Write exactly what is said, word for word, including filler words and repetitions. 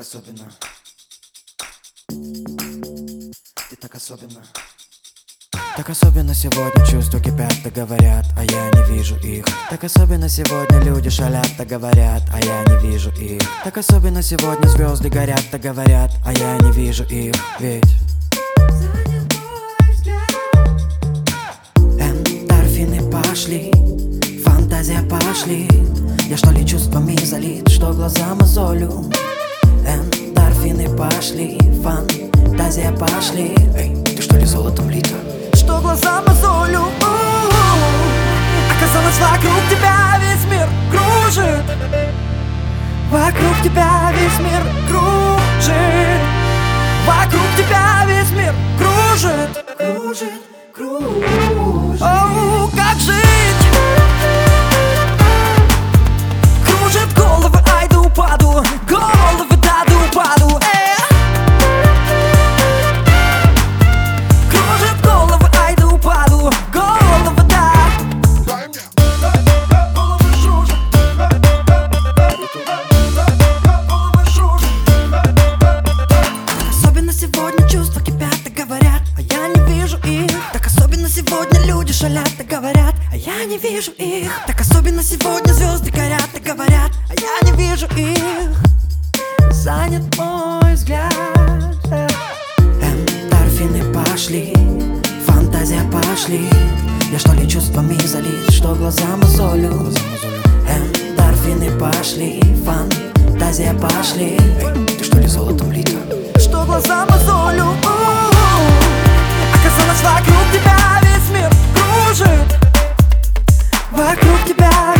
особенно. Ты так особенно. Так особенно сегодня чувства кипят, так говорят, а я не вижу их. Так особенно сегодня люди шалят, так говорят, а я не вижу их. Так особенно сегодня звезды горят, так говорят, а я не вижу их. Ведь эндорфины пошли, фантазия пошли. Я что ли чувствами залит, что глаза мозолю. Эндорфины пошли, фантазия пошли. Эй, ты что ли золотом лита? Что глаза мозолю. Оказалось, вокруг тебя весь мир кружит. Вокруг тебя весь мир кружит. Вокруг тебя весь мир кружит. Кружит, кружит. Оу, как жить? Кружит головы, ай да упаду. Головы, да да упаду. Сегодня люди шалят, так говорят, а я не вижу их. Так особенно сегодня звезды горят, так говорят, а я не вижу их. Занят мой взгляд. Эндорфины пошли, фантазия пошли. Я что ли чувствами залит, что глаза мозолю. Эндорфины пошли, фантазия пошли. Эй, ты что ли золотом лита? Что глаза мозолю. Оказалось, вокруг тебя весь мир кружит. Вокруг тебя